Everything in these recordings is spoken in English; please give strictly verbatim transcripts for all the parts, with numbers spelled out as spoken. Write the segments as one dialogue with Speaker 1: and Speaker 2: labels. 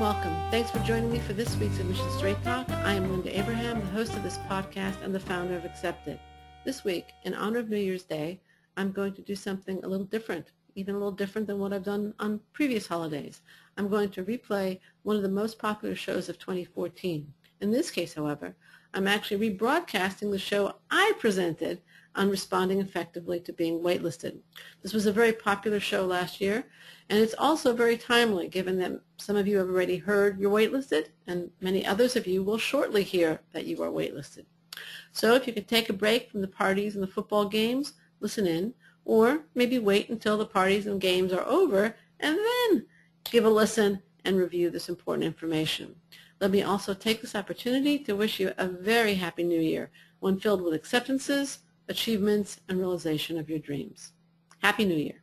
Speaker 1: welcome. Thanks for joining me for this week's Admission Straight Talk. I am Linda Abraham, the host of this podcast and the founder of Accepted. This week, in honor of New Year's Day, I'm going to do something a little different, even a little different than what I've done on previous holidays. I'm going to replay one of the most popular shows of twenty fourteen. In this case, however, I'm actually rebroadcasting the show I presented on responding effectively to being waitlisted. This was a very popular show last year, and it's also very timely given that some of you have already heard you're waitlisted, and many others of you will shortly hear that you are waitlisted. So if you could take a break from the parties and the football games, listen in, or maybe wait until the parties and games are over and then give a listen and review this important information. Let me also take this opportunity to wish you a very happy new year, one filled with acceptances, achievements, and realization of your dreams. Happy New Year.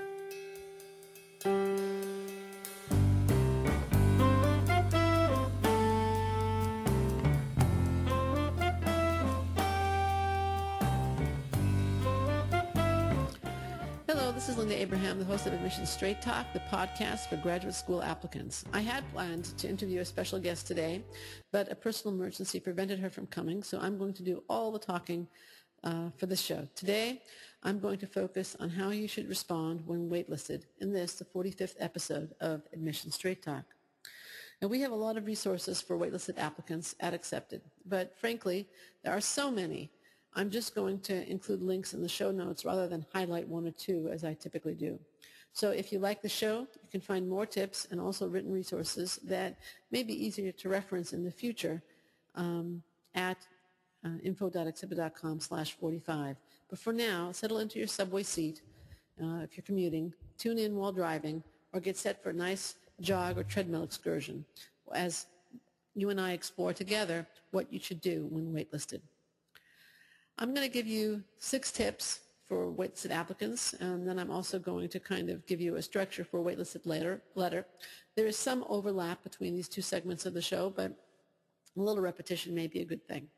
Speaker 1: Hello, this is Linda Abraham, the host of Admission Straight Talk, the podcast for graduate school applicants. I had planned to interview a special guest today, but a personal emergency prevented her from coming, so I'm going to do all the talking Uh, for this show. Today, I'm going to focus on how you should respond when waitlisted in this, the forty-fifth episode of Admission Straight Talk. Now, we have a lot of resources for waitlisted applicants at Accepted, but frankly, there are so many. I'm just going to include links in the show notes rather than highlight one or two as I typically do. So if you like the show, you can find more tips and also written resources that may be easier to reference in the future um, at Uh, info.accepted.com slash 45. But for now, settle into your subway seat uh, if you're commuting, tune in while driving, or get set for a nice jog or treadmill excursion as you and I explore together what you should do when waitlisted. I'm going to give you six tips for waitlisted applicants, and then I'm also going to kind of give you a structure for a waitlisted letter. letter. There is some overlap between these two segments of the show, but a little repetition may be a good thing.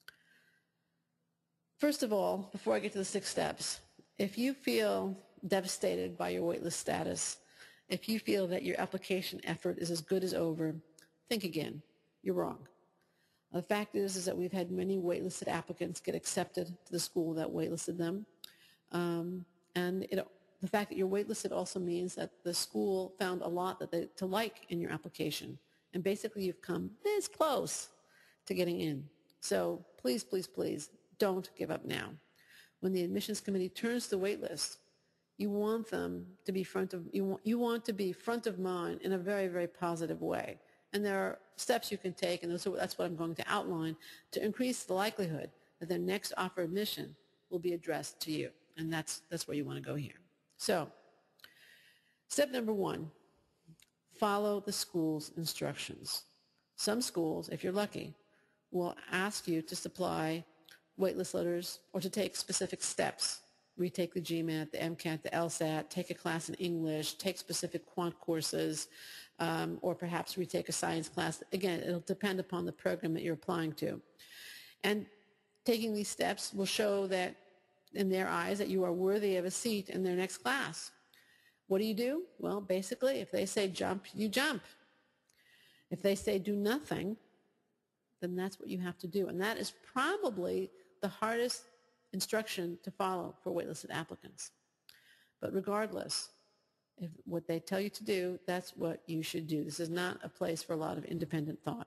Speaker 1: First of all, before I get to the six steps, if you feel devastated by your waitlist status, if you feel that your application effort is as good as over, think again. You're wrong. The fact is, is that we've had many waitlisted applicants get accepted to the school that waitlisted them. Um, and it, the fact that you're waitlisted also means that the school found a lot that they, to like in your application. And basically, you've come this close to getting in. So please, please, please, don't give up now. When the admissions committee turns the wait list, you want them to be front of you want, you want to be front of mind in a very, very positive way. And there are steps you can take, and those are, that's what I'm going to outline to increase the likelihood that their next offer admission will be addressed to you. And that's that's where you want to go here. So, step number one, follow the school's instructions. Some schools, if you're lucky, will ask you to supply waitlist letters or to take specific steps. Retake the GMAT, the MCAT, the LSAT, take a class in English, take specific quant courses, um, or perhaps retake a science class. Again, it'll depend upon the program that you're applying to. And taking these steps will show that, in their eyes, that you are worthy of a seat in their next class. What do you do? Well, basically, if they say jump, you jump. If they say do nothing, then that's what you have to do. And that is probably the hardest instruction to follow for waitlisted applicants. But regardless, if what they tell you to do, that's what you should do. This is not a place for a lot of independent thought.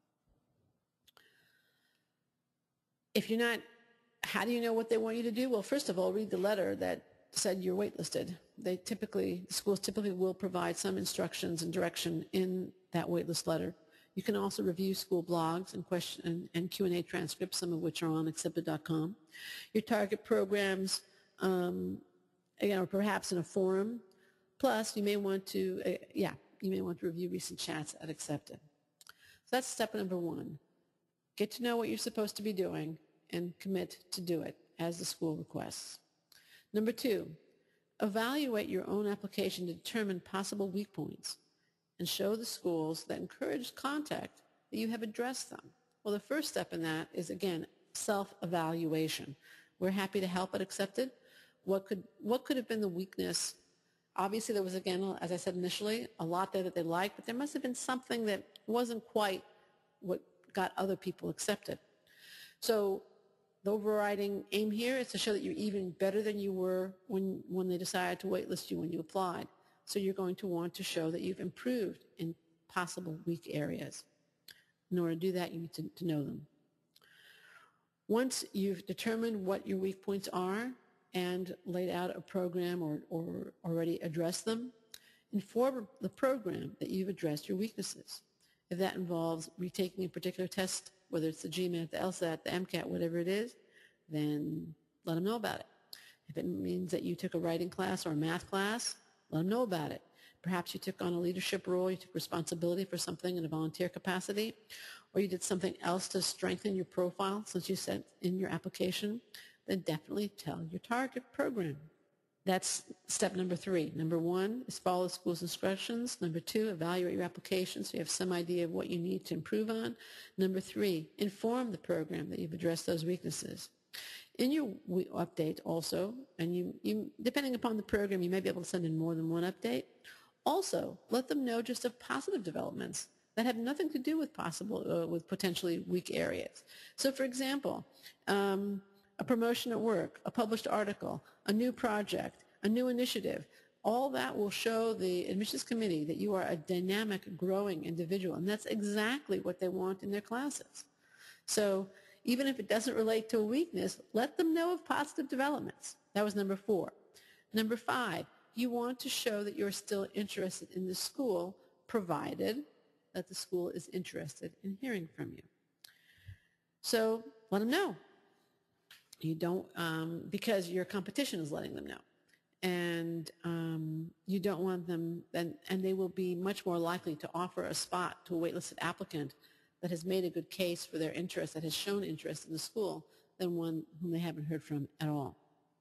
Speaker 1: If you're not, how do you know what they want you to do? Well, first of all, read the letter that said you're waitlisted. They typically, schools typically will provide some instructions and direction in that waitlist letter. You can also review school blogs and question and, and Q and A transcripts, some of which are on accepted dot com. Your target programs, um, again, or perhaps in a forum. Plus, you may want to, uh, yeah, you may want to review recent chats at Accepted. So that's step number one. Get to know what you're supposed to be doing and commit to do it as the school requests. Number two, evaluate your own application to determine possible weak points and show the schools that encourage contact that you have addressed them. Well, the first step in that is, again, self-evaluation. We're happy to help at Accepted. What could, what could have been the weakness obviously there was, again, as I said initially, a lot there that they liked, but there must have been something that wasn't quite what got other people accepted. So the overriding aim here is to show that you're even better than you were when, when they decided to waitlist you when you applied. So you're going to want to show that you've improved in possible weak areas. In order to do that, you need to, to know them. Once you've determined what your weak points are and laid out a program or, or already addressed them, inform the program that you've addressed your weaknesses. If that involves retaking a particular test, whether it's the GMAT, the LSAT, the MCAT, whatever it is, then let them know about it. If it means that you took a writing class or a math class, let them know about it. Perhaps you took on a leadership role, you took responsibility for something in a volunteer capacity, or you did something else to strengthen your profile since you sent in your application, then definitely tell your target program. That's step number three. Number one is follow the school's instructions. Number two, evaluate your application so you have some idea of what you need to improve on. Number three, inform the program that you've addressed those weaknesses. In your update also, and you, you, depending upon the program, you may be able to send in more than one update. Also, let them know just of positive developments that have nothing to do with possible, uh, with potentially weak areas. So, for example, um, a promotion at work, a published article, a new project, a new initiative, all that will show the admissions committee that you are a dynamic, growing individual, and that's exactly what they want in their classes. So even if it doesn't relate to a weakness, let them know of positive developments. That was number four. Number five, you want to show that you're still interested in the school, provided that the school is interested in hearing from you. So let them know. You don't, um, because your competition is letting them know. And um, you don't want them, and, and they will be much more likely to offer a spot to a waitlisted applicant that has made a good case for their interest, that has shown interest in the school, than one whom they haven't heard from at all.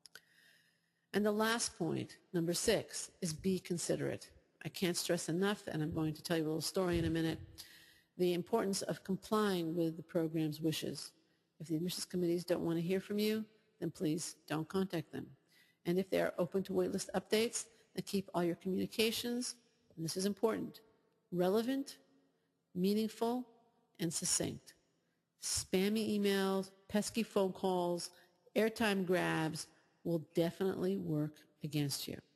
Speaker 1: And the last point, number six, is be considerate. I can't stress enough, and I'm going to tell you a little story in a minute, the importance of complying with the program's wishes. If the admissions committees don't want to hear from you, then please don't contact them. And if they are open to waitlist updates, then keep all your communications, and this is important, relevant, meaningful, and succinct. Spammy emails, pesky phone calls, airtime grabs will definitely work against you.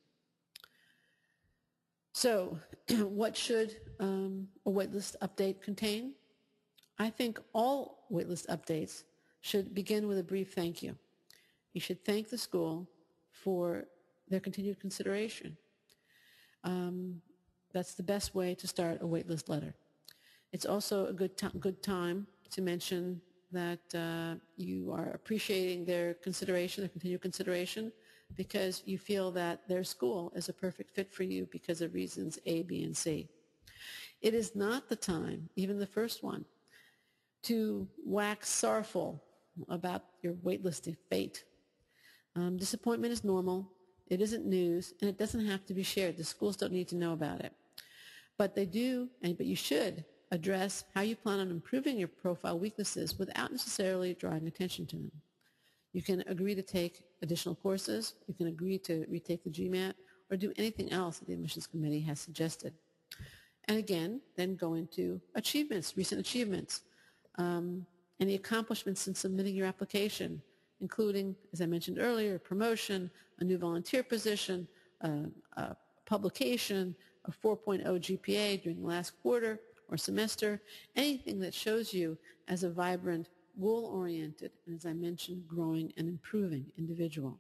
Speaker 1: So what should um, a waitlist update contain? I think all waitlist updates should begin with a brief thank you. You should thank the school for their continued consideration. Um, that's the best way to start a waitlist letter. It's also a good, good time to mention that uh, you are appreciating their consideration, their continued consideration, because you feel that their school is a perfect fit for you because of reasons A, B, and C. It is not the time, even the first one, to wax sorrowful about your waitlisted fate. Um, disappointment is normal. It isn't news, and it doesn't have to be shared. The schools don't need to know about it. But they do, and but you should address how you plan on improving your profile weaknesses without necessarily drawing attention to them. You can agree to take additional courses. You can agree to retake the GMAT or do anything else that the admissions committee has suggested. And again, then go into achievements, recent achievements, um, any accomplishments in submitting your application, including, as I mentioned earlier, a promotion, a new volunteer position, uh, a publication, a four point oh G P A during the last quarter or semester, anything that shows you as a vibrant, goal-oriented, and as I mentioned, growing and improving individual.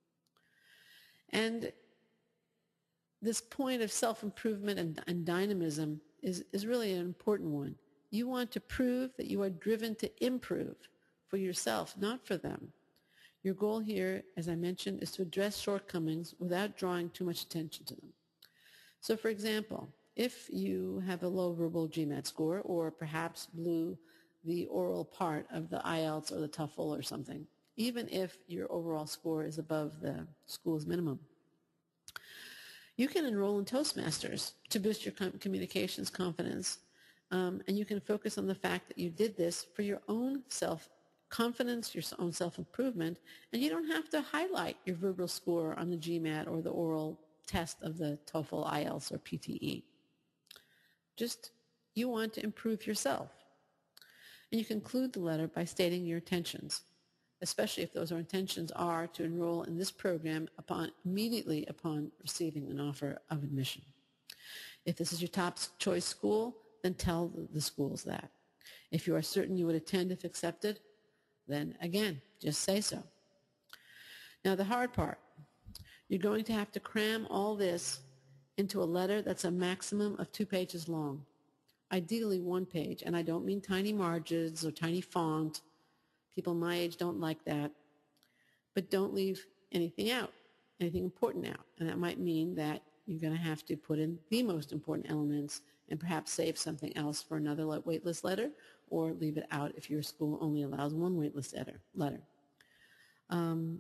Speaker 1: And this point of self-improvement and, and dynamism is, is really an important one. You want to prove that you are driven to improve for yourself, not for them. Your goal here, as I mentioned, is to address shortcomings without drawing too much attention to them. So, for example, if you have a low verbal GMAT score or perhaps blew the oral part of the I E L T S or the TOEFL or something, even if your overall score is above the school's minimum, you can enroll in Toastmasters to boost your communications confidence, um, and you can focus on the fact that you did this for your own self-confidence, your own self-improvement, and you don't have to highlight your verbal score on the GMAT or the oral test of the TOEFL, I E L T S, or P T E. Just, you want to improve yourself. And you conclude the letter by stating your intentions, especially if those intentions are to enroll in this program upon immediately upon receiving an offer of admission. If this is your top choice school, then tell the schools that. If you are certain you would attend if accepted, then again, just say so. Now the hard part, you're going to have to cram all this into a letter that's a maximum of two pages long. Ideally one page, and I don't mean tiny margins or tiny font. People my age don't like that. But don't leave anything out, anything important out. And that might mean that you're going to have to put in the most important elements and perhaps save something else for another waitlist letter, or leave it out if your school only allows one waitlist letter. Um,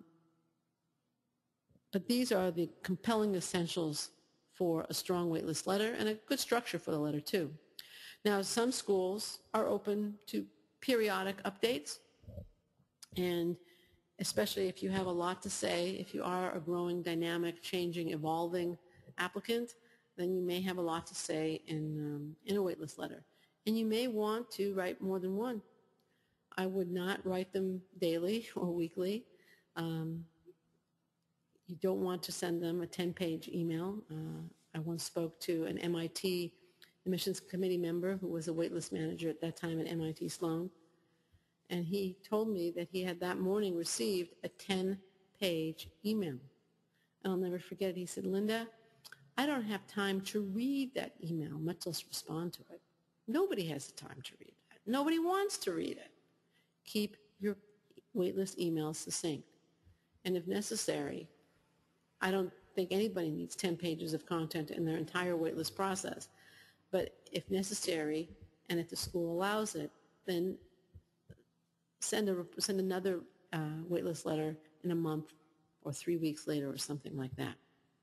Speaker 1: but these are the compelling essentials for a strong waitlist letter and a good structure for the letter too. Now, some schools are open to periodic updates, and especially if you have a lot to say, if you are a growing, dynamic, changing, evolving applicant, then you may have a lot to say in, um, in a waitlist letter. And you may want to write more than one. I would not write them daily or weekly. Um, you don't want to send them a ten-page email. Uh, I once spoke to an M I T admissions committee member who was a waitlist manager at that time at M I T Sloan, and he told me that he had that morning received a ten-page email. And I'll never forget it. He said, "Linda, I don't have time to read that email, much less respond to it." Nobody has the time to read that. Nobody wants to read it. Keep your waitlist emails succinct. And if necessary, I don't think anybody needs ten pages of content in their entire waitlist process. But if necessary, and if the school allows it, then send, a, send another uh, waitlist letter in a month or three weeks later or something like that.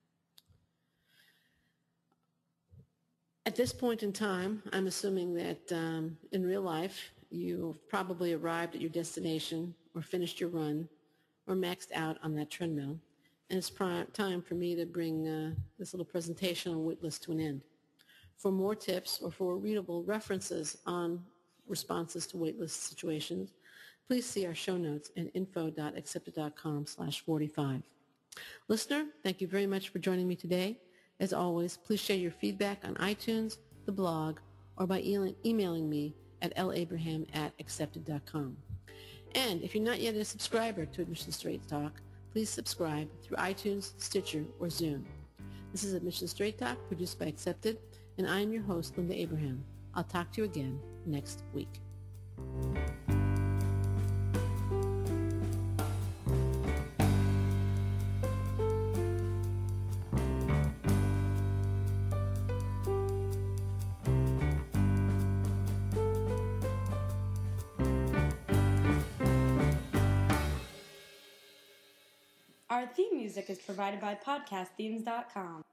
Speaker 1: At this point in time, I'm assuming that um, in real life, you've probably arrived at your destination or finished your run or maxed out on that treadmill. And it's time for me to bring uh, this little presentation on waitlist to an end. For more tips or for readable references on responses to waitlist situations, please see our show notes at info.accepted.com slash 45. Listener, thank you very much for joining me today. As always, please share your feedback on iTunes, the blog, or by e- emailing me at labraham at accepted dot com. And if you're not yet a subscriber to Admissions Straight Talk, please subscribe through iTunes, Stitcher, or Zune. This is Admissions Straight Talk, produced by Accepted, and I am your host, Linda Abraham. I'll talk to you again next week.
Speaker 2: Our theme music is provided by podcast themes dot com.